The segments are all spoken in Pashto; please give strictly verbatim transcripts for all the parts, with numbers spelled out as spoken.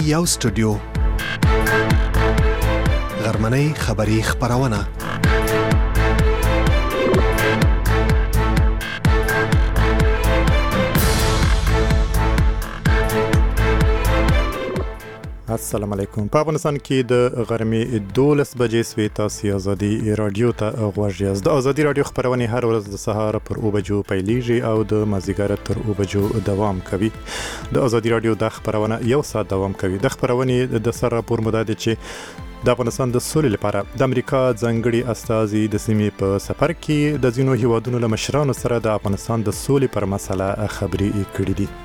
یو سټوډیو غرمنۍ خبری خبرونه السلام علیکم. په افغانستان کې د غرمې دولس بجې سوي تاسو ازادي رادیو ته غوږ یاست. د ازادي رادیو خبرونه هر ورځ د سهار پر او بجو پیلیږي او د مازیګر تر او بجو دوام کوي. د ازادي رادیو د خبرونه یو ساعت دوام کوي. د خبرونه د سر راپور مدد چې د افغانستان د سولې لپاره د امریکا ځانګړي استازي د سیمې په سفر کې د ځینو هیوادونو له مشرانو سره د افغانستان د سولې پر مسله خبرې کړې دي.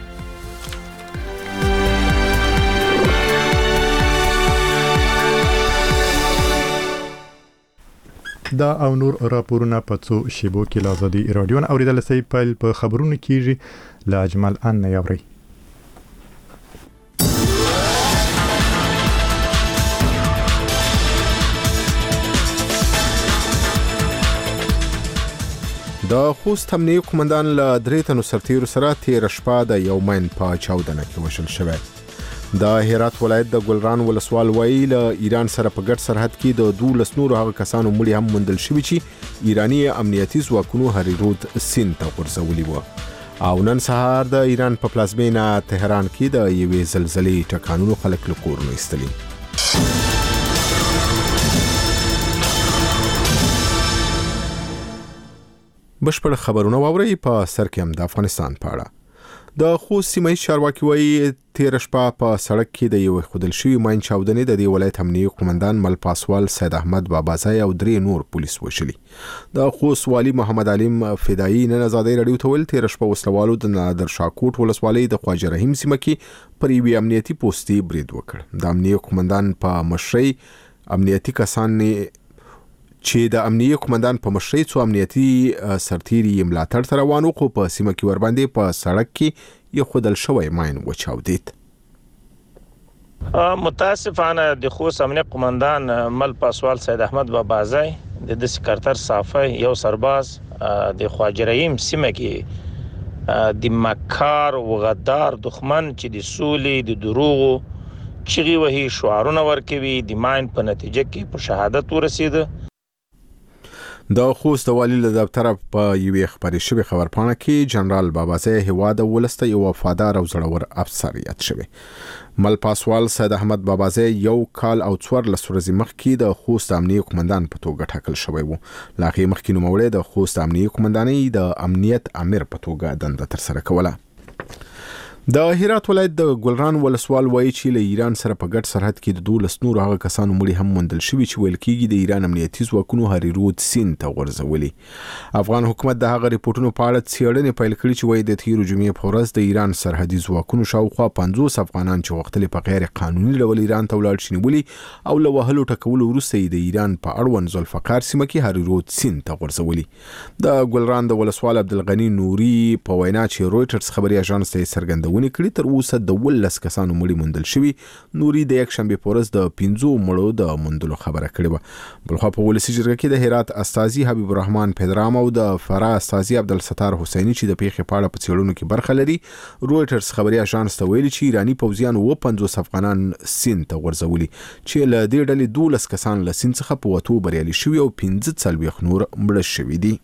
دا او نور راپورونه په څو شیبو کې له ازادي رادیو نه اوریدل سي پیل په خبرونو کېږي. لا اجمل ان یوري د خوست امنیتي قومندان له درې تنو سرتیرو سره تیر شپه د یو مین په چاودنه کې وشل شوی. د هرات ولایت د ګلران ولسوال وایي له ایران سره په ګډ سرحد کې د دولس نورو هغه کسانو مړي هم موندل شوي چې ایراني امنیتي ځواکونو هریرود سیند ته غورځولي وو. او نن سهار د ایران په پلازمینه تهران کې د یوې زلزلې ټکانونو خلک له کورونو ایستلي. بشپړ خبرونه واورئ. په سر کې هم د افغانستان په اړه د خوست سیمه چارواکي وایي تیر شپه په سړک کې د یو خودل شوی ماین چاودنې د دې ولایت امنیتي قومندان مل پاسوال سید احمد بابازای او درې نور پولیس وشلي. د خوست والی محمد علیم فدایی نن ازادي رادیو ته ویل تیر شپه وسلوالو د نادر شاکوټ ولسوالۍ د خواجه رحیم سیمه کې پر یوې امنیتي پوستې برید وکړ. د امنیتي قومندان په مشرۍ امنیتي کسان چې د امنیتي قومندان په مشرۍ څو امنیتي سرتیري ملاتړ ته روانو خو په سیمه کې ور باندې په سړک کې یو خودل شوی ماین وچاودید. متاسفانه د خوست امنیتي قومندان مل پاسوال سید احمد بابازای د د سکرټر صافی یو سرباز د خواجه رحیم سیمه کې د مکار او غدار دښمن چې د سولې د دروغو چغې وهي شعارونه ورکوي د ماین په نتیجه کې په شهادت ورسید. د خوست والی له دفتر په یوې خبري شوی خبرپاڼه کې جنرال بابازای هواد ولسته یو وفادار او زړور افسر یاد شوی. مل پاسوال سید احمد بابازای یو کال او څوار لس ورځې مخکې د خوست امنیتي قومندان په توګه ټاکل شوی وو. لا هغې مخکې نوموړی د خوست امنیتي قومندانۍ د امنیت امیر په توګه دنده ترسره کوله. د هرات ولایت د ګلران ولسوال وایي چې له ایران سره په ګډ سرحد کې د دولس نورو هغه کسانو مړي هم موندل شوي چې ویل کېږي د ایران امنیتي ځواکونو هریرود سیند ته غورځولي. افغان حکومت د هغه ریپورټونو په اړه څېړنې پیل کړي چې وایي د تېرو جمعې په ورځ د ایران سرحدي ځواکونو شاوخوا پنځوس افغانان چې غوښتل په غیر قانوني ډول ایران ته ولاړ شي نیولي او له وهلو ټکولو وروسته یې د ایران په اړوند ذوالفقار سیمه کې هریرود سیند ته غورځولي. د ګلران د ولسوال عبدالغني نوري په وینا چې رویټرز خبري اژانس ته څرګندونې کړې تر اوسه د ولس کسانو مړي موندل شوي. نوري د یک شنبه په ورځ د پنځو مړو د موندلو خبره کړې وه. بلخوا په ولسي جرګه کې د هرات استازي حبیب الرحمن پدرام او د فرا استازي عبدالستار حسیني چې د پیښې په اړه په څېړنو کې برخه لري رویټرز خبري اژانس ته ویلي چې ایراني پوځیان اووه پنځوس افغانان سیند ته غورځولي چې له دې ډلې دولس کسان له سیند څخه په وتو بریالي شوي او پنځه څلوېښت نور مړه شوي دي.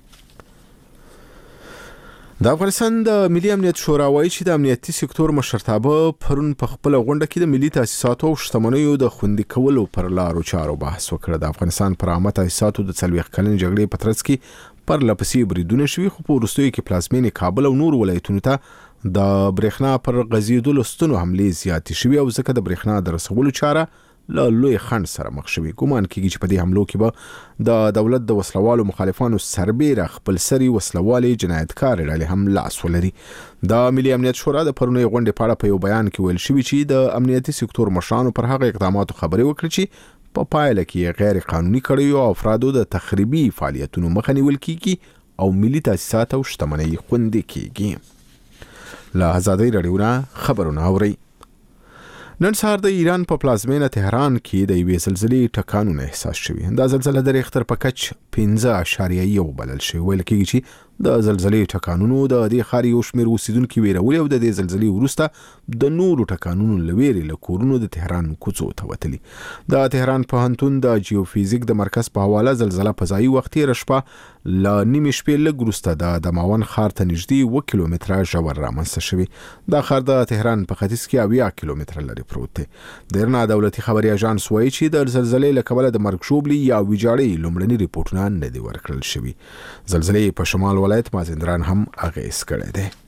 د افغانستان د ملي امنیت شورا وایي چې د امنیتي سکتور مشرتابه پرون په خپل غونډه کې د ملي تاسیساتو او شتمنیو د خوندي کولو پر لارو چارو بحث وکړ. د افغانستان پر عامه تاسیساتو د څلوېښت کلنې جګړې په ترڅ کې پرله پسې بریدونه شوي خو په وروستیو کې پلازمینې کابل او نور ولایتونو ته د برېښنا پر غځېدلو ستنو حملې زیاتې شوي او ځکه د برېښنا د رسولو چاره له لوی خنډ سره مخ شوي. ګومان کېږي چې په دې حملو کې به د دولت د وسلوالو مخالفانو سربیره خپل سري وسلوالې جنایتکار ډلې هم لاس ولري. د ملي امنیت شورا د پرونۍ غونډې په اړه په یو بیان کې ویل شوي چې د امنیتي سکتور مشرانو پر هغه اقداماتو خبرې وکړي چې په پایله کې غیر قانوني کړیو او افرادو د تخریبي فعالیتونو مخه نیول کېږي او ملي تاسیسات او شتمنۍ خوندي کېږي. له ازادي رادیو نه خبرونه اورئ. نن سهار د ایران په پلازمینه تهران کې د یوې زلزلې ټکانونه احساس شوي. دا زلزله د ریختر په کچ پنځه اعشاریه یو بلل شوی. ویل کېږي چې د زلزلې ټکانونو د دې ښار یو شمېر اوسیدونکي ویرولي او د دې زلزلې وروسته د نورو ټکانونو له ویرې له کورونو د تهران کوڅو ته وتلي. د تهران پوهنتون د جیوفیزیک د مرکز په حواله زلزله په ځایي وخت تېره شپه له نیمې شپې لږ وروسته د دماوند ښار ته نږدې اووه کیلومتره ژور رامنځته شوی. دا ښار د تهران په ختیځ کې اویا کیلومتره لرې پروت دی. د ایرنا دولتي خبري اژانس وایي چې د زلزلې له کبله د مرګ ژوبلې یا ویجاړۍ لومړني ریپورټونه نه دي ورکړل شوي. زلزلې په شمال ولایت مازندران هم اغېز کړی دی.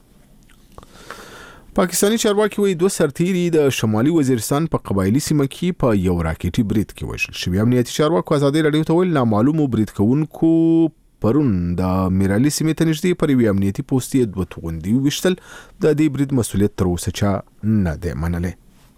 پاکستانی چارواکي وایي دوه سرتیري د شمالي وزیرستان په قبایلي سیمه کې په یو راکټي برید کې وژل شوي. امنیتي چارواکو ازادي راډیو ته ویل نامعلومو برید کوونکو پرون د میرالي سیمې ته نږدې پر یوې امنیتي پوستې دوه توغندي وویشتل. د دې برید مسؤلیت تر اوسه چا نه دی منلی.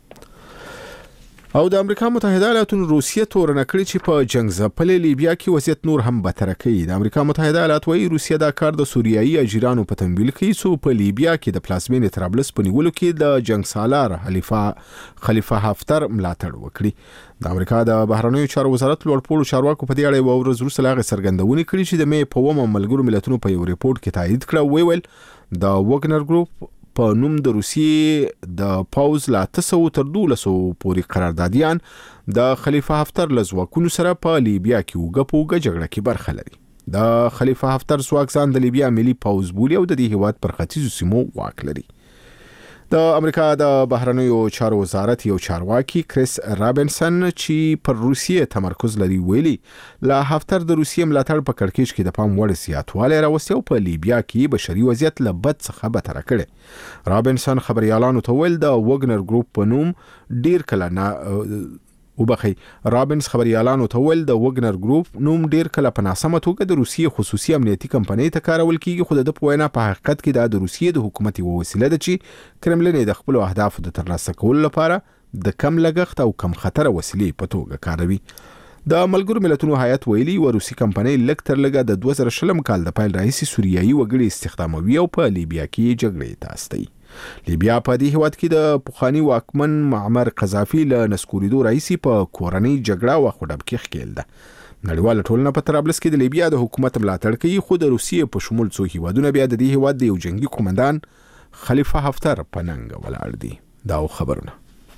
او د امریکا متحده ایالاتونو روسیه تورنه کړې چې په جنگ ځپلې لیبیا کې وضعیت نور هم بدتر کوي. د امریکا متحده ایالات وايي روسیه دا کار د سوریایي اجیرانو په تمویل کوي څو په لیبیا کې د پلازمینې طرابلس په نیولو کې د جنگ سالار خلیفه خلیفه حفتر ملاتړ وکړي. د امریکا د بهرنیو چارو وزارت لوړپوړو چارواکو په دې اړه یو ورځ وروسته لا څرګندونه کړې چې د مې په اوومه ملګرو ملتونو په یو ریپورت کې تایید کړه. ویل د وګنر ګروپ په نوم د روسیې د پاوز لا تسو تر دولسو پورې قراردادیان د خلیفه حفتر له ځواکونو سره په لیبیا کې اوږه په اوږه جګړه کې برخه لري. د خلیفه حفتر ځواک ځان د لیبیا ملي پاوز بولي او د دې هیواد پر ختیځو سیمو واک لري. د امریکا د بهرنیو چارو وزارت یو چارواکي کریس رابنسن چې پر روسیې تمرکز لري ویلي لا حفتر د روسیې ملاتړ په کړکېچ کې د پام وړ زیاتوالی راوستی او په لیبیا کې بشري وضعیت له بد څخه بدتر کړی. رابنسن خبريالانو ته ویل د وګنر ګروپ په نوم ډیر کله نه وبخي رابنس خبريالانو ته ویل د وګنر ګروپ نوم ډیر کله په ناسمه توګه د روسیې خصوصي امنیتي کمپنۍ ته کارول کیږي خو د پوینا په حقیقت کې د روسیې د حکومت یو وسیله ده چې کرملین د خپل اهدافو د ترلاسه کولو لپاره د کم لګښت او کم خطر وسیلې په توګه کاروي. د ملګرو ملتونو هیئت ویلي و روسي کمپنۍ لږ تر لږه د دوه زره شلم کال د پیل راهیسې سوریایي وګړي استخداموي او په لیبیا کې جګړې ته استوي. لیبیا په دې هیواد کې د پخوانی واکمن معمر قذافي له نسکوریدو راهیسې په کورنۍ جګړه او خډب کې ښکېل ده. نړیواله ټولنه په طرابلس کې د لیبیا د حکومت ملاتړ کوي خو د روسیې په شمول څو هیوادونه بیا د دې هیواد د یو جنگي قومندان خلیفه حفتر په ننګ ولاړ دي. دا خبرونه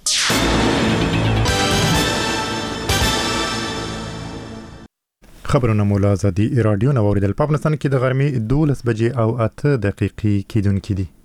خبرونه مولا ازادي رادیو نو اوریدل. په افغانستان کې د غرمې دولس بجې او اته دقیقې کېدونکې دي.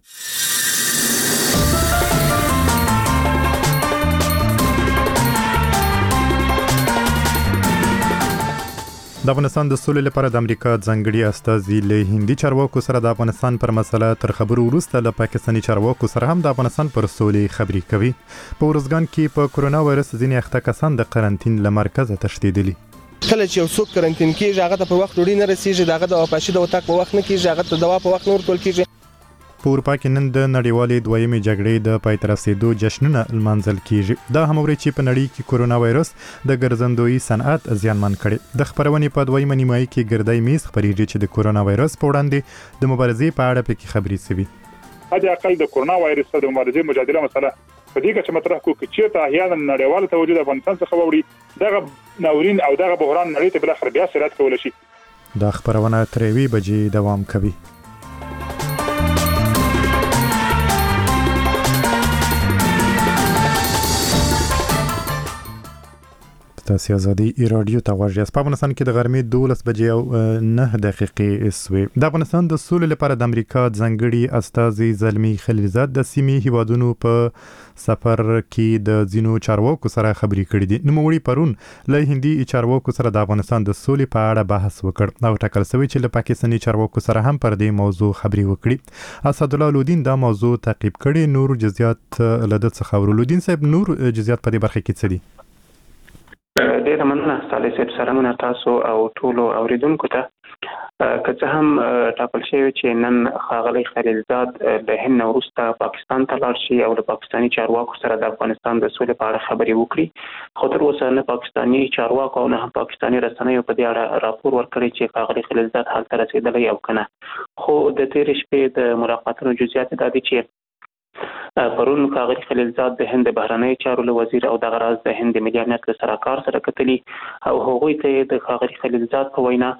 د افغانستان د سولې لپاره د امریکا ځانګړي استازي له هندي چارواکو سره د افغانستان پر مسله تر خبرو وروسته له پاکستاني چارواکو سره هم د افغانستان پر سولې خبرې کوي. په ورځګان کې په کورونا وایرس ځینې اخته کسان د قرنټین له مرکزه تښتېدلي. کله چې یو څوک قرنټین کېږي هغه ته په وخت ډوډۍ نه رسیږي، دغه د واپاشي د وتاک په وخت نه کېږي، هغه ته دوا په وخت نه ورکول کېږي. په اروپا کې نن د نړیوالې دویمې جګړې د پای ته رسېدو جشنونه لمانځل کېږي. دا هم اوري چې په نړۍ کې کورونا وایرس د ګرځندوی صنعت زیانمن کړي. د خبرونې په دویمه نیمایي کې ګردای میز خبرېږي چې د کورونا وایرس په وړاندې د مبارزې په اړه پکې خبرې شوي. حد اقل د کورونا وایرس سره د مبارزې مجادله مسله په دې کې چې مطرح کو چې ته احیانا نړیوال توجه د افغانستان څخه وړي دغه ناورین او دغه بحران نړۍ ته بل اخر بیا سرعت کول شي. دا خبرونه تر یوې بجې دوام کوي. تاسو ازادي رادیو ته غواړئ. په افغانستان کې د غرمې دولس بجې او نه دقیقې سوي. د افغانستان د سولې لپاره د امریکا ځانګړي استازي زلمی خلیلزاد د سیمې هیوادونو په سفر کې د ځینو چارواکو سره خبرې کړې دي. نوموړي پرون له هندي چارواکو سره د افغانستان د سولې په اړه بحث وکړ او ټاکل شوی چې له پاکستاني چارواکو سره هم پر دې موضوع خبرې وکړي. اسد الله لودین دا موضوع تعقیب کړي. نور جزئیات له د څخه ورولودین صاحب نور جزئیات په دې برخه کې څه دي؟ ډېر مننه صالح صاحب، سلامونه تاسو او ټولو اوریدونکو ته. که څه هم ټاکل شوی چې نن ښاغلی خلیلزاد له هند نه وروسته پاکستان ته لاړ شي او له پاکستاني چارواکو سره د افغانستان د سولې په اړه خبرې وکړي، خو تر اوسه نه پاکستاني چارواکو او نه هم پاکستاني رسنیو په دې اړه راپور ورکړی چې ښاغلی خلیلزاد هلته رسېدلی او که نه. خو د تېرې شپې د ملاقاتونو جزئیات دا دي چې پرون ښاغلي خلیلزاد د هند بهرنیو چارو له وزیر او دغه راز د هند ملي امنیت له سلاکار سره کتلي او هغوی ته د ښاغلي خلیلزاد په وینا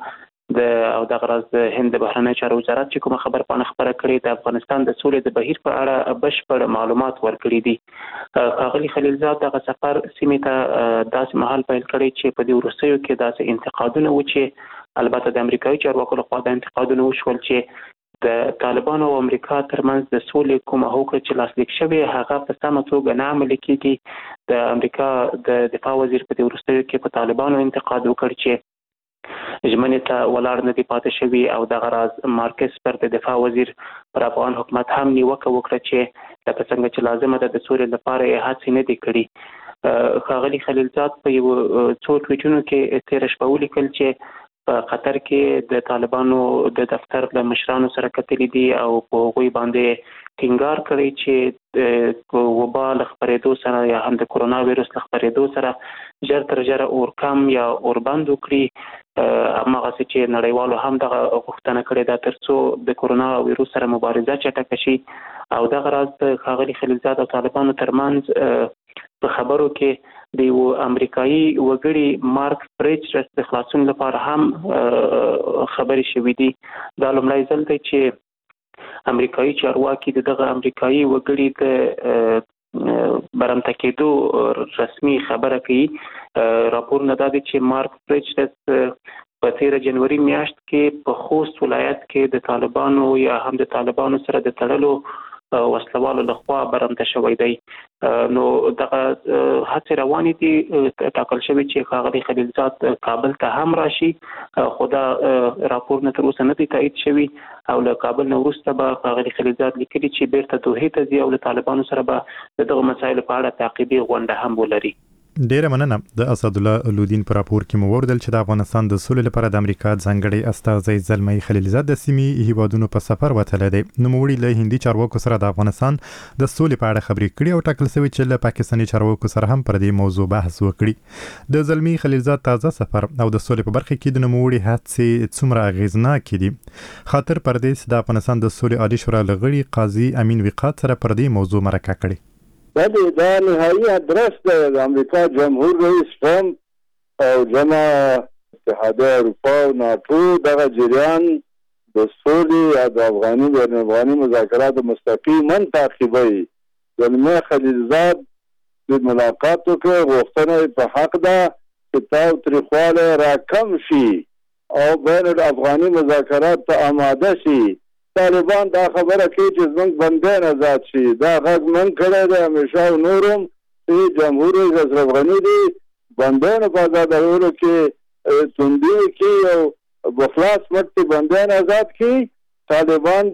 د او د غرض د هند د بهرنی چارو وزارت چې کوم خبر پانه خبره کړې د افغانستان د سولې د بهیر په اړه بشپړ معلومات ورکړي دي. ښاغلي خلیلزاد دغه سفر سیمې ته داسې مهال پیل کړی چې په دې وروستیو کې داسې انتقادونه و چې البته د امریکایي چارواکو لخوا د انتقادونه وشول چې د طالبانو او امریکا ترمنځ د سولې کومه هوکړه چې لاسلیک شوې هغه په سمه توګه نه عملي کیږي. د امریکا د دفاع وزیر په دې وروستیو کې په طالبانو انتقاد وکړ چې ژمنې ته ولاړ نه دي پاتې شوي او دغه راز مارکس پر د دفاع وزیر پر افغان حکومت هم نیوکه وکړه چې لکه څنګه چې لازمه ده د سولې لپاره یې هڅې نه دي کړي. ښاغلي خلیلزاد په یو څو ټویټونو کې تېره شپه ولیکل چې په قطر کې د طالبانو د دفتر له مشرانو سره کتلي دي او په هغوی باندې ټینګار کړی چې د وبا له خپرېدو سره یا هم د کرونا ویروس له خپرېدو سره ژر تر ژره اور کم یا اور بند وکړي. هماغسې چې نړیوالو هم دغه غوښتنه کړې ده تر څو د کرونا ویروس سره مبارزه چټکه شي او دغه راز د ښاغلي خلیلزاد او طالبانو ترمنځ په خبرو کې د یو امریکایي وګړي مارک پریچرس د خلاصون لپاره هم خبرې شوې دي. دا لومړی ځل دی چې امریکایي چارواکي د دغه امریکایي وګړي د برمته کېدو رسمي خبره کوي. راپورونه دا دي چې مارک پریچرس په تیره جنوري میاشت کې په خوست ولایت کې د طالبانو یا هم د طالبانو سره د تړلو وسلوالو لخوا برمته شوی دی. نو دغه هڅې روانې دي. ټاکل شوی چې ښاغلي خلیلزاد کابل ته هم راشي خو دا راپورونه تر اوسه نه دي تایید شوي او له کابل نه وروسته به ښاغلي خلیلزاد لیکلي چې بیرته دوحې ته ځي او له طالبانو سره به د دغه مسایلو په اړه تعقیبي غونډه هم ولري. ډیره مننه. د اسدالله لودین پر راپور کې مو وردل چې د افغانستان د سولې لپاره د امریکا ځانګړي استازی زلمی خلیلزاد د سیمې هیوادونو په سفر وتلی دی. نوموړي له هندي چارواکو سره د افغانستان د سولې په اړه خبرې کړي او ټاکل شوی چې له پاکستاني چارواکو سره هم پر دې موضوع بحث وکړي. د زلمی خلیلزاد تازه سفر او د سولې په برخه کې د نوموړي هڅې څومره اغیزناکې دي. خاطر پردیس د افغانستان د سولې عالی شورا لغړي قاضي امین وقات سره پر دې موضوع مرکه کړي. دا نهایی ادرس د امریکا جمهور رئیس ټرمپ او جمع اتحادیه اروپا او ناټو دغه جریان د سولې او د افغاني بین افغاني مذاکراتو مستقیما تعقیبوي. زلمی خلیلزاد د ملاقات وکړ، غوښتنه په حق ده چې تاوتریخوالی راکم شي او بین الافغاني مذاکرات ته آماده شي. طالبان دا خبره کوي چې زموږ بندیان آزاد شي. دا غږ من کړی دی همیشه او نورم چې جمهور رئیس اشرف غني دی بندیانو په آزادولو کې توندي وکړي او بخلاص مټ بندیان آزاد کړي. طالبان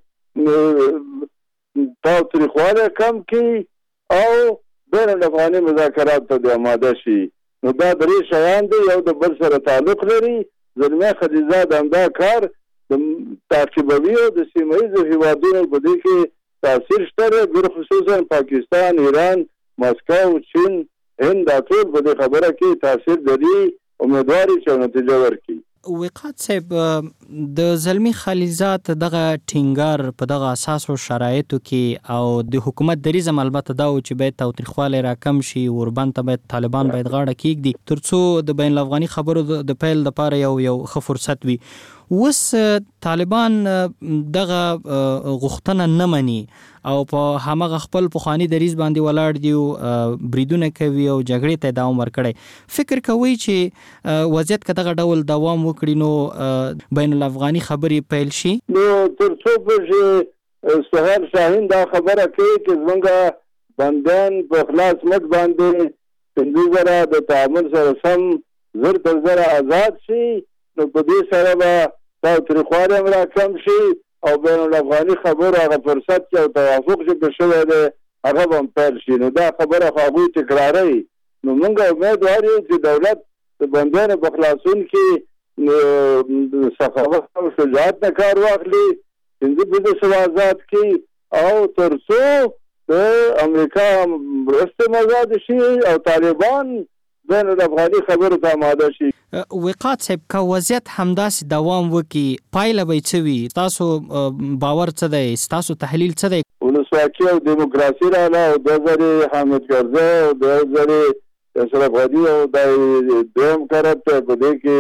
د تاوتریخوالی کم کړي او بین الافغاني مذاکرات ته آماده شي. نو دا درې شیان دي یو د بل سره تعلق لري. زلمی خلیلزاد همدا کار د تعقیبوي او د سیمه ییزو هیوادونو په دې کې تاثیر شته، خصوصا پاکستان، ایران، مسکو، چین، هند دا ټول په دې خبره کې تاثیر لري. امیدواري چې نتیجه ورکړي. وقات صاحب د زلمی خلیلزاد دغه ټینګار په دغه اساسو شرایطو کې او د حکومت دریزم البته دا چې باید تاوتریخوالی راکم شي، اوربند ته باید طالبان باید غاړه کېږدي ترڅو د بین الافغاني خبرو د پیل لپاره یو یو ښه فرصت وي. اوس طالبان دغه غوښتنه نه مني او په همغه خپل پخواني دریز باندې ولاړ دي او بریدونه کوي او جګړې ته دوام ورکړي. فکر کوي چې وضعیت که دغه ډول دوام وکړي نو بین الافغاني خبرې پیل شي؟ نو تر څو پورې سهیل شاهین دا خبره کوي چې زموږ بندیان په خلاص مټ باندې پنځه زره د تعامل سره سم زر تر زره آزاد شي، نو په دې سره به تاوتریخوالی هم راکم شي او بین الافغاني خبرو هغه فرصت چې او توافق چې په شوی دی هغه به هم پیل شي. نو دا خبره خو هغوی تکراروي. نو موږ امید لرو چې دولت د بندیانو په خلاصون کې سخاوت او شجاعت نه کار واخلي، پنځه پنځه سوه آزاد کړي او تر څو د امریکا مرستې آزاد شي او طالبان بین الافغاني خبرو ته آماده شي. وقات صاحب که وضعیت همداسې دوام وکړي پایله به یې څه وي؟ ستاسو باور څه دی؟ ستاسو تحلیل څه دی؟ ولسواکي او دیموکراسي راغله او دوه زرې حامد کرزی او دوه زرې اشرف غني او دا دویم کرت په دې کې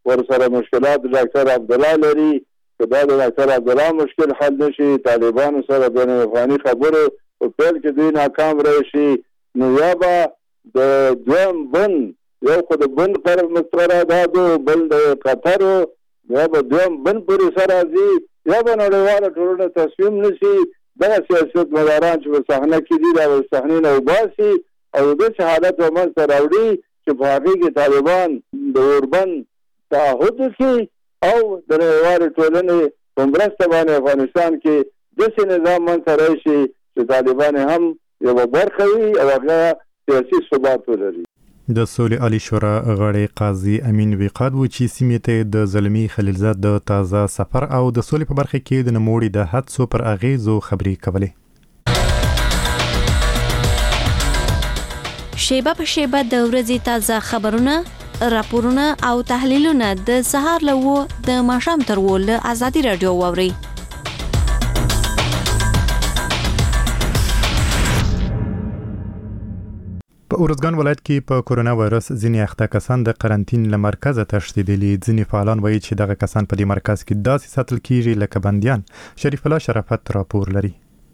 ورسره مشکلات ډاکټر عبدالله لري که دا د ډاکټر عبدالله مشکل حل نشي طالبانو سره بین الافغاني خبرو په پیل کې دوی ناکام راشي نو یا به د دویم بن یو خو د بن قرارداد بل د قطر یا به دویم بن پورې سره راځي یا به نړیواله ټولنه تصمیم نیسي دغه سیاستمداران چې په صحنه کې دي دا به صحنې نه وباسي او داسې حالت به منځته راوړي چې په هغې کې طالبان د اوربند تعهد وکړي او د نړیوالې ټولنې په مرسته باندې افغانستان کې داسې نظام منځته راشي چې طالبان هم یوه برخه وي او هغه سیاسي ثبات ولري. د سولې عالی شورا غړی قاضي امین وقاد و چې سیمې ته د زلمی خلیلزاد د تازه سفر او د سولې په برخه کې د نوموړي د حدسو پر اغیزو خبرې کولې. شیبه په شیبه د ورځې تازه خبرونه، راپورونه او تحلیلونه د سهار له و د ماښام تر و له ازادي راډیو واورئ. په ارزګان ولایت کې په کورونا وایرس ځینې اخته کسان د قرنټین له مرکزه تښتېدلي. ځینې فعالان وایي چې دغه کسان په دې مرکز کې داسې ساتل کیږي لکه بندیان. شریف الله شرافت راپور لري.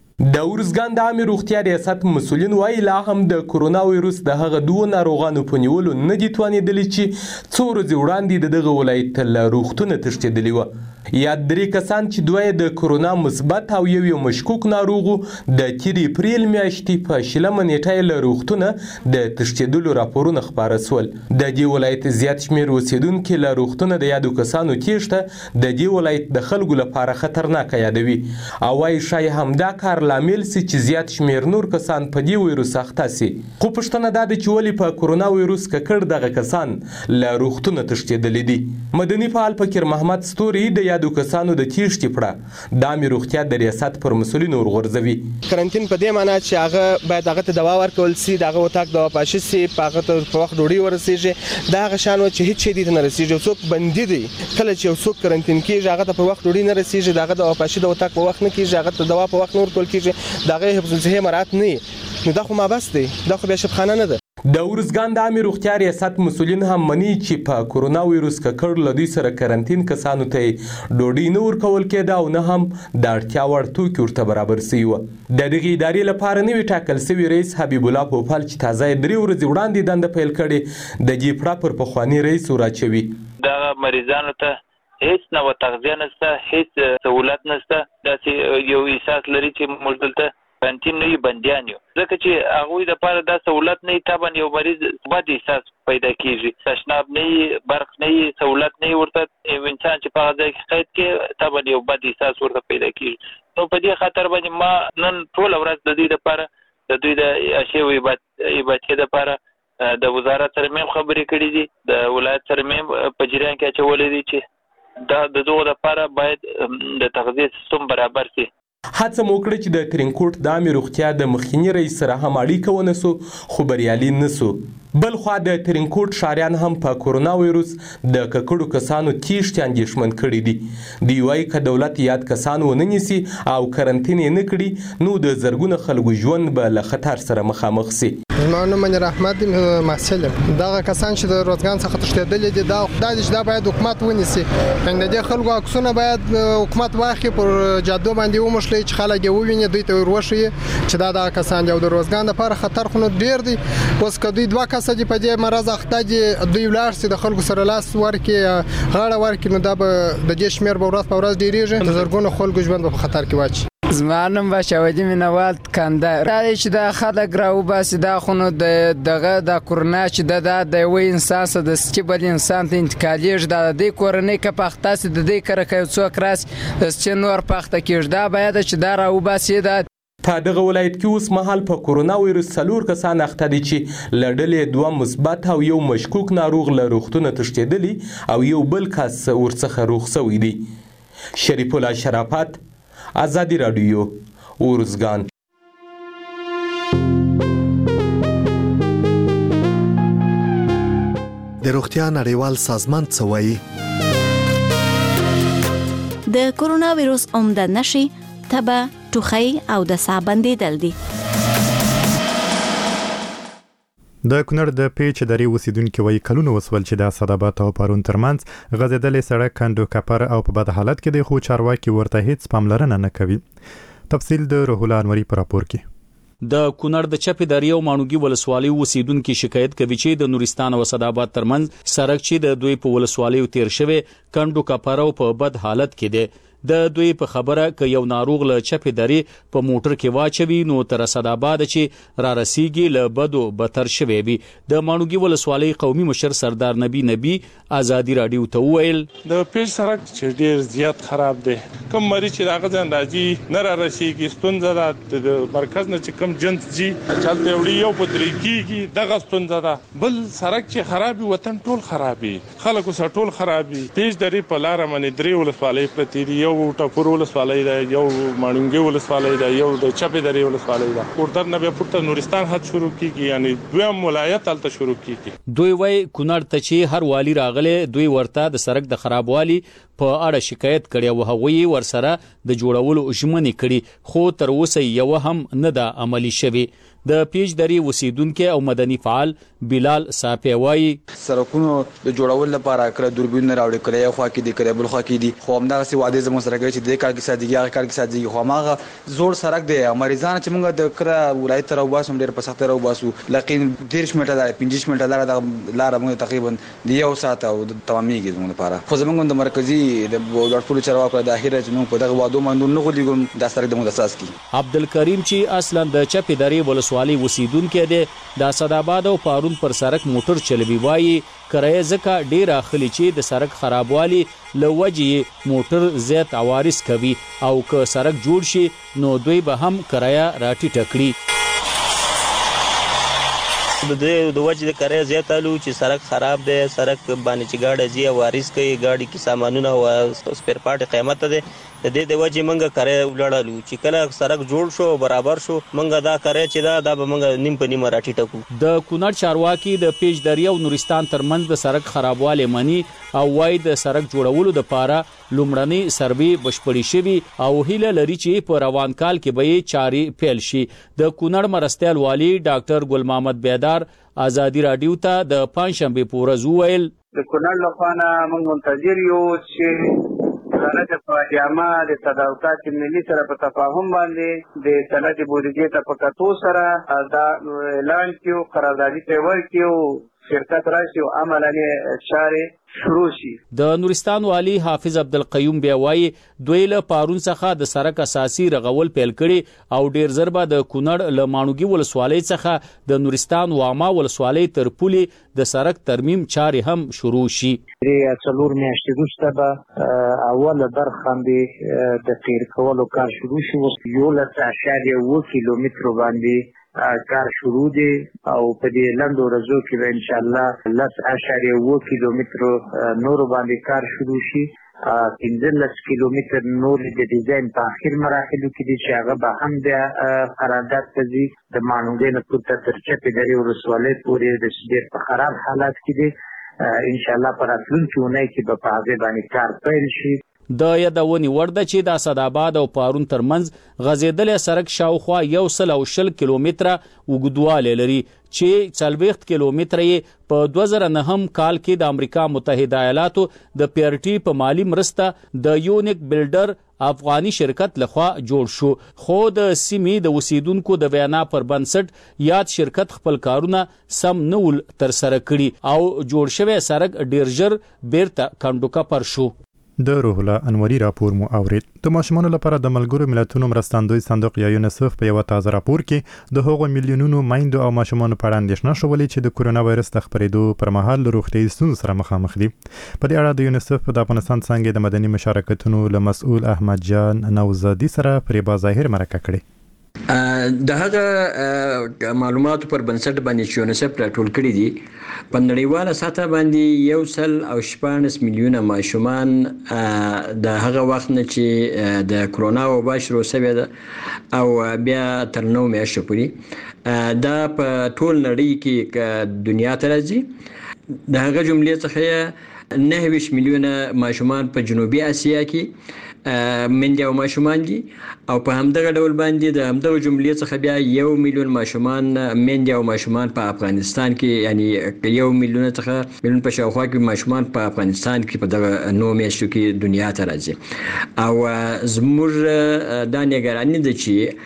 د ارزګان د عامه روغتیا ریاست مسؤلین وایي لا هم د کورونا وایرس د هغه دوه ناروغانو په نیولو نه دي توانېدلي چې څو ورځې وړاندې د دغه ولایت له روغتونه تښتېدلي وه. یا درې کسان چې دوه یې د کورونا مثبت او یو یو مشکوک ناروغو د تېرې اپریل میاشتې په شلمه نیټه یې له روغتونه د تښتېدلو راپورونه خپاره سول. د دې ولایت زیات شمېر اوسېدونکي له روغتونه د یادو کسانو تېښته د دې ولایت د خلکو لپاره خطرناکه یادوي او وایي ښایي همدا کار لامل سي چې زیات شمېر نور کسان په دې وایرس اخته سي. خو پوښتنه دا ده چې ولې په کورونا وایرس ککړ دغه کسان له روغتونه تښتېدلي دي. مدني فعال فقیر محمد ستوري د یادو کسانو د تیښتې پړه د عامې روغتیا د ریاست پر مسؤلینو ورغورځوي. کرنټین په دې معنا چې هغه باید هغه ته دوا ورکول سي، دغه اتاق دوا پاشي سي، هغه ته په وخت ډوډۍ ورسیږي. دا هغه شان و چې هیڅ شی دې نه رسیږي. څوک بندي دي کله چې یو څوک کرنټین کېږي هغه ته په وخت ډوډۍ نه رسیږي، دغه دوا پاشي د اتاق په وخت نه کېږي، هغه ته دوا په وخت نه ورکول کېږي، دغه حفظ الصحه مراعات نه وي. نو دا خو مابس دی، دا خو بیا شبخانه نه ده. د ارزګان د عامې روغتیا ریاست مسؤلین هم مني چې په کورونا وایرس ککړ له دوی سره کرنټین کسانو ته ډوډۍ نه ورکول کېده او نه هم د اړتیا وړ توکي ورته برابر سوي وه. د دغې ادارې لپاره نوي ټاکل سوي رئیس حبیب الله پوپل چې تازه یې درې ورځې وړاندې دنده پیل کړې د دې پړه پر پخواني رئیس وراچوي. دغه مریضانو ته هیڅ نوه تغذیه نشته، هیڅ سهولت نشته. داسې یو احساس لري چې موږ دلته کرنټین نه یو بندیان یو، ځکه چې هغوی دپاره دا سهولت نه وي. طبعا یو مریض بد احساس پیدا کېږي، تشناب نه وي، برق نه وي، سهولت نه وي ورته. یو انسان چې په هغه ځای کې قید کې طبعا یو بد احساس ورته پیدا کېږي. نو په دې خاطر باندې ما نن ټوله ورځ د دوی دپاره د دوی د اشیاو عبادتي دپاره د وزارت سره مې خبرې کړې دي، د ولایت سره مې په جریان کې اچولې دي چې دا د دغو دپاره باید د تغذیې سیستم برابر شي. هڅه مو وکړه چې د ترینکوټ د عامې روغتیا د مخکیني رئیس سره هم اړیکه ونسو خو بریالي نه سو. بل خوا د ترینکوټ ښاریان هم په کورونا وایرس د ککړو کسانو تیښتې اندېښمن کړي دي. دوی وایي که دولت یاد کسان ونه نیسي او کرنټین یې نه کړي نو د زرګونه خلکو ژوند به له خطر سره مخامخ سي. زما نوم منیر احمد محصل یم. دغه کسان چې د روزګان څخه تښتېدلي دي دا خدای دې چې دا باید حکومت ونیسي. یعنې د دې خلکو عکسونه باید حکومت واخلي، پر جادو باندې وموښلي چې خلک یې وویني، دوی ته ور وښیي چې دا دغه کسان دي. او د روزګان دپاره خطر خو نو ډېر دی. اوس که دوی دوه کسه دي په دې مرض اخته دي، دوی ولاړ سي د خلکو سره لاس ورکړي، غاړه ورکړي، نو دا به د دې شمېر به ورځ په ورځ ډېرېږي، د زرګونو خلکو ژوند به په خطر کې واچي. زما نوم بشاودي مینوال کندهار. دا دی چې دا خلک راوباسي، دا خو نو د دغه د کورونا چې ده دا د یوه انسان څخه د سچې بل انسان ته انتقالېږي. دا د دې کورنۍ که په اخته سي، د دې کره که یو څوک راسي د سچې نور په اخته کېږي. دا باید چې دا راوباسي. دا په دغه ولایت کې اوس مهال په کورونا وایرس څلور کسان اخته دي چې له ډلې دوه مثبت او یو مشکوک ناروغ له روغتونه تښتېدلي او یو بل کس ورڅخه روغ شوی دی. شریف الله شرافت، ازادي راډیو، ارزګان. د روغتیا نړیوال سازمان څه وایي؟ د کورونا وایرس عمده نښې تبه، ټوخی او د ساه بندېدل دي. د کونړ د پیچ درې اوسیدونکو وایي کلونه وسول چې د اسداباد او پارون ترمنځ غځېدلې سړک کندو کپر او په بد حالت کې د خو چارواکي ورته هیڅ پاملرنه نه کوي. تفصیل د روح الله انوري په راپور کې. د کونړ د چپې درې او ماڼوګي ولسوالۍ اوسیدونکو شکایت کوي چې د نورستان او اسداباد ترمنځ سړک چې د دوی په ولسوالۍ تیر شوی کندو کپر او په بد حالت کې دی. د دوی په خبره ک یو ناروغ له چپې درې په موټر کې واچوي نو تر اسداباد چې را رسیږي له بدو بتر شوی وي. د ماڼوګي ولسوالۍ قومي مشر سردار نبی نبی ازادي رادیو ته وویل د پیش سړک چې ډیر زیات خراب دی. کوم مریض چې دغه ځان راځي نه را رسیږي ستونزه ده. د مرکز نه چې کوم جنس جی چلته وړي یو په طریقېږي دغه ستونزه ده. بل سړک چې خرابي وطن ټول خرابي خلکو سره ټول خرابي. پیش درې په لار باندې درې ولسوالۍ پرتې دي. یو ټاپور ولسوالۍ ده یو ماڼوګي ولسوالۍ ده یو د چپې درې ولسوالۍ ده. کوردر نه به پورته نورستان خط شروع کیږي یعنی دویم ولایت تلته شروع کیږي. دوی وای کونړ ته چې هر والی راغله دوی ورته د سړک د خرابوالي په اړه شکایت کړي او هغوی ورسره د جوړولو ژمنې کړي خو تر اوسه یو هم نه ده عملی شوی. د پیج درې وسیدونکو او مدني فعال بلال صافي وایي سرکونو د جوړول لپاره کړه دوربین راوړي کړي خو کې دي کړي بل خو کې دي خو همدا سي واده زموږ سره کوي چې د کار کې سادهګي هغه کار کې سادهګي خو ماغه زوړ سرک دی مریضان چې موږ د کړه ولایت تر وباسو ډېر په سخت راو باسو لکه ډېر شمټه ده پنځه شمټه لاره د لار موږ تقریبا د یو ساعت او د تمامېږي زموږ لپاره خو زموږ د مرکزی د ډاکټر چرواکو د اخیره چې موږ په دغه وادو باندې نه غوډیګم د سرک د مدرساس کې عبدالکریم چې اصلا د چپې درې ولسوالۍ وسیدونکو دی د اسداباد او پارون پر سرک موټر چلوي وایي کرایه ځکه ډیر اخلي چې د سرک خرابوالي لوجې موټر زیات عوارض کوي او که سرک جوړ شي نو دوی به هم کرایه راټیټه کړي. د دې د وجې د کرایه زیات الو چې سرک خراب دی سرک باندې چې ګاډي زی وارث کوي ګاډي کې سامانونه او سپیر پارټ قیمت ده د دې د وجې منګه کرایه وړاړلو چې کله سرک جوړ شو برابر شو منګه دا کرایه چې دا د منګه نیم په نیمه راټیټه کو. د کونړ چارواکي د پیج دریا او نورستان ترمنځ د سرک خرابواله منی او وای د سرک جوړولو د پاره لومړنی سروي بشپړی شوی او هیله لري چې په روان کال کې به چاري پیل شي. د کونړ مرستیال والی ډاکټر ګل محمد بیدار ازادي رادیو ته د پنځشنبه پورز ویل د کونړ لخوانه موږ منتظر یو چې سند په جامه د صداقت ملي سره په تفاهم باندې د سند بودیجې ته په کتو سره دا اعلان کیو قراردادي ته ورکیو شرکت راشي او عملاً چارې شروع شي. د نورستان والی حافظ عبدالقیوم بیا وایي دوی له پارون څخه د سرک اساسي رغول پیل کړي او ډیر زربه د کونړ له ماڼوګي ولسوالۍ څخه د نورستان واما ولسوالۍ تر پولې د سرک ترمیم چارې هم شروع شي. درې څلور میاشتې وروسته به اوله برخه باندې د قیر کولو کار شروع شي. یولس اعشاریه اووه کیلومترو باندې کار شروع دی او په دې لنډو ورځو کې به انشاءالله لس اعشاریه اووه کیلومترو نور باندې کار شروع شي. پنځلس کیلومتر نور د ډیزاین په اخر مراحلو کې دي چې هغه به هم د قرارداد ته ځي. د ماڼوګي نه پورته تر چپې درې ولسوالۍ پورې د ډېر په خراب حالت کې دي. انشاءالله په راتلونکي اونۍ کې به په هغې باندې کار پیل شي. د یادونې وړ ده چې د اسداباد او پارون ترمنځ غځېدلی سرک شاوخوا یو سل او شل کیلومتره اوږدوالی لري چې څلوېښت کیلومتره یې په دوه زره نهم کال کې د امریکا متحده ایالاتو د پیرټي په مالی مرسته د یونیک بلډر افغاني شرکت لخوا جوړ شو خو د سیمې د اوسیدونکو د وینا پر بنسټ یاد شرکت خپل کارونه سم نه ول ترسره کړي او جوړ شوی سرک ډیر ژر بیرته کندوکا پر شو. د روح الله انوري راپور مو اورید. د ماشومانو لپاره د ملګرو ملتونو مرستندوی صندوق یا یونیسف په یو تازه راپور کې د هغو میلیونونو میندو او ماشومانو په اړه اندېښنه شولې چې د کورونا وایرس د خپرېدو پر مهال له روغتیایي ستونزو سره مخامخ دي. په دې اړه د یونیسف د افغانستان څانګې د مدني مشارکتونو له مسؤل احمد جان نوزادي سره پرې بازاهر مرکه کړې. د هغه معلوماتو پر بنسټ باندې چې یونیسف راټول کړي دي په نړیواله سطح باندې یو سل او شپاړس میلیونه ماشومان د هغه وخت نه چې د کرونا وبا شروع شوې ده او بیا تر نو میاشتو پورې دا په ټول نړۍ کې دنیا ته راځي. د هغه جملې څخه نهه ویشت میلیونه ماشومان په جنوبي اسیا کې مندي او ماشومان دي او په همدغه ډول باندې د همدغه جملې څخه بیا یو میلیون ماشومان مندي او ماشومان په افغانستان کې یعنی یو میلیون څخه میلیون په شاوخوا کې ماشومان په افغانستان کې په دغه نو میاشتو کې دنیا ته راځي او زموږ دا نگرانی ده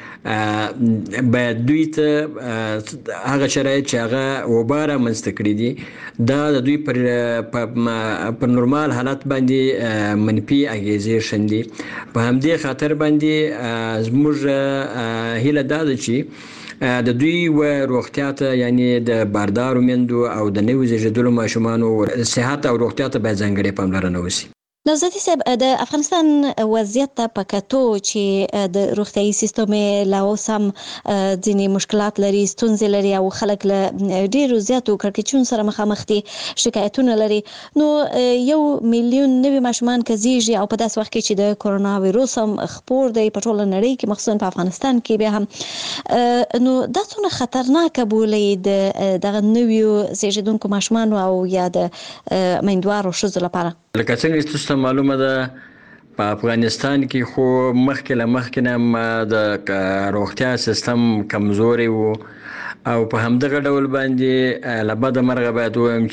چې باید دوی ته هغه شرایط چې هغه وبا رامنځته کړي دي دا د دوی پر پر نورمال حالت باندې منفي اغیزې شندي په همدې خاطر باندې زموږ هیله دا ده چې د دوی و روغتیا ته یعنی د باردارو میندو او د نوي زیږیدلو ماشومانو صحت او روغتیا ته باید ځانګړې پاملرنه وشي. نوزادي صاحب د افغانستان وضعیت ته په کتو چې د روغتیايي سیستم لا اوس هم ځینې مشکلات لري ستونزې لري او خلک له ډېرو زیاتو کړکېچونو سره مخامخ دي شکایتونه لري نو یو میلیون نوي ماشومان که زیږي او په داسې وخت کې چې د کرونا ویروس هم خپور دی په ټوله نړۍ کې مخصوصا په افغانستان کې بیا هم نو دا څونه خطرناکه بولي د دغه نویو زیږېدونکو ماشومانو او یا د میندوارو ښځو لپاره لکه څنګه چې تاسو معلومه ده په افغانستان کې خو مخکې له مخکې نه د روغتیا سیستم کمزوري و او په همدغه ډول باندې له بده مرغه باید ووایم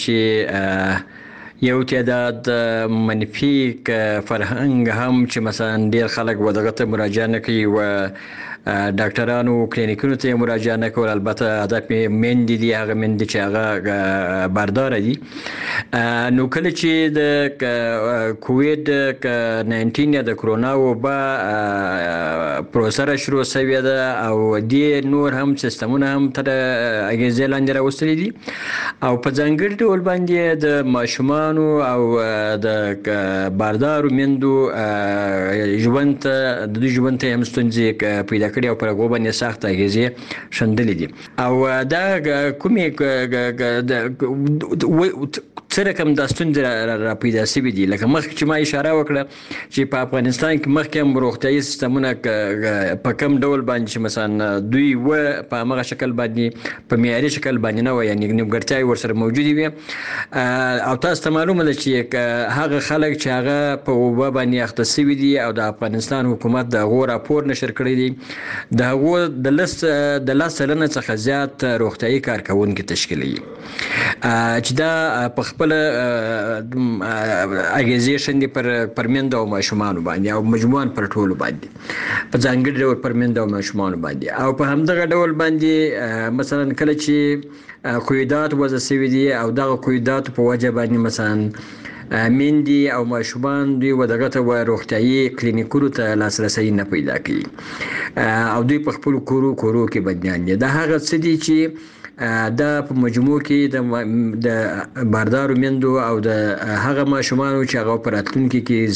چې یو تعداد منفي فرهنګ هم چې مثلا ډېر خلک ودغه ته مراجعه نه کوي و ډاکټرانو کلینیکونو ته مراجعه نه کول البته هدف مندي دي هغه مندي چې هغه باردار دي نو کله چې د کووید ناینټین یا د کرونا وبا پروسه شروع شوې ده او د نور هم سیستمونه هم تر اغیزې لاندې راوستلي دي او په ځانګړي ډول باندې د ماشومانو او د باردارو مندو ژوند ته د دوی ژوند ته هم ستونزې پیدا کړي او پر هغو باندې سخت اغیزې شندلې دي او دا کومې څه رقم دا ستونزې را پیدا شوي دي لکه مخکې چې ما اشاره وکړه چې په افغانستان کې مخکې هم روغتیايي سیستمونه په کم ډول باندې چې مثلا دوی و په همغه شکل باندې په معیاري شکل باندې نه وه یعنې نیمګړتیاوې ورسره موجودې وي او تاسو ته معلومه ده چې هغه خلک چې هغه په وبا باندې اخته شوي دي او د افغانستان حکومت د هغو راپور نشر کړی دی د هغو د لس د لس سلنه څخه زیات روغتیايي کارکوونکي تشکیلوي چې دا په خپل اغیزې شندي پر پر میندو او ماشومانو باندې او مجموعاً پر ټولو باندې په ځانګړي ډول پر میندو او ماشومانو باندې او په همدغه ډول باندې مثلا کله چې قیودات وضع شوي دي او دغه قیوداتو په وجه باندې مثلا میندي او ماشومان دوی ودغه ته روغتیايي کلینیکونو ته لاسرسی نه پیدا کوي او دوی په خپل کورو کورو کې بندیان دي دا هغه څه دي چې دا په مجموع کې د باردارو میندو او د هغه ماشومانو چې هغه په راتلونکي کې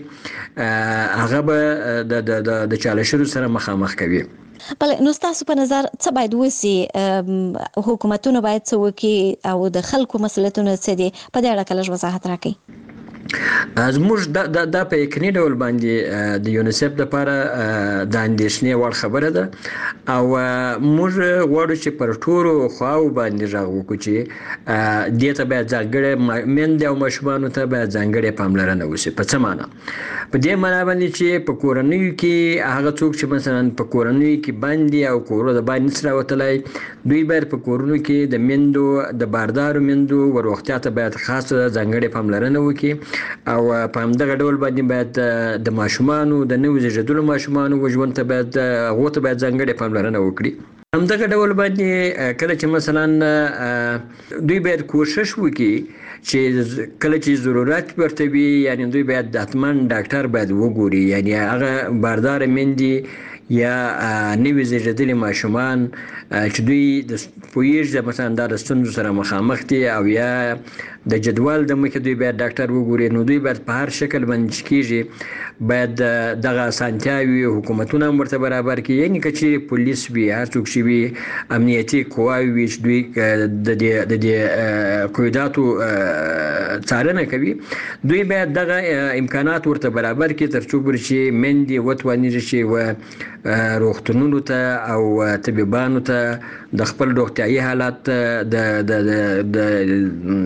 زیږي هغه به د چالشونو سره مخامخ کوي. بله نو ستاسو په نظر څه باید وسي حکومتونه باید څه وکړي او د خلکو مسؤلیتونه څه دي په دې اړه لږ وضاحت راکړئ. زموږ دا دا په یقیني ډول باندې د یونیسف لپاره د اندېښنې وړ خبره ده او موږ غواړو چې پر ټولو خواو باندې غږ وکړو چې دې ته باید ځانګړې میندې او ماشومانو ته باید ځانګړې پاملرنه وشي. په څه معنا؟ په دې معنا باندې چې په کورنیو کې هغه څوک چې مثلا په کورنیو کې باندې او کورو د باندې سره وتلی دوی باید په کورونو کې د میندو د باردارو میندو روغتیا ته باید خاصه ځانګړې پاملرنه وکړي او په همدغه ډول باندې باید د ماشومانو د نوي زیږیدلو ماشومانو ژوند ته باید هغو ته باید ځانګړې پاملرنه وکړي. همدغه ډول باندې کله چې مثلا دوی باید کوشش وکړي چې کله چې ضرورت ورته وي یعنې دوی باید حتما ډاکټر باید وګوري یعنې هغه بارداره میندې یا نوي زیږیدلي ماشومان چې دوی د پوهېږي مثلا دا د ستونزو سره مخامخ دي او یا د جدول د مخې دوی باید ډاکټر وګوري نو دوی باید په هر شکل باندې چې کېږي باید دغه اسانتیاوي حکومتونه هم ورته برابر کړي یعنې که چیرې پولیس وي هر څوک چې وي امنیتي قواوې وي چې دوی د دې قیوداتو څارنه کوي دوی باید دغه امکانات ورته برابر کړي تر څو پورې چې میندې وتوانېږي چې و روغتونونو ته او طبيبانو ته د خپل روغتیايي حالت د د د ډاډه کولو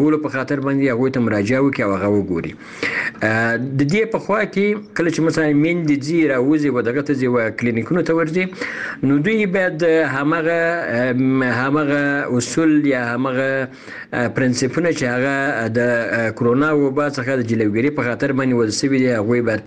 کولو په خاطر باندې هغه ته مراجعه وکړي او هغه وګوري. د دې په خوا کې کله چې مثلا میندې ځي راوځي و دغه ته ځي و کلینیکونو ته ورځي نو دوی باید همغه همغه اصول یا همغه پرنسپونه چې هغه د کرونا وبا څخه د جلوګیری په خاطر باندې ول سوي دي هغه باید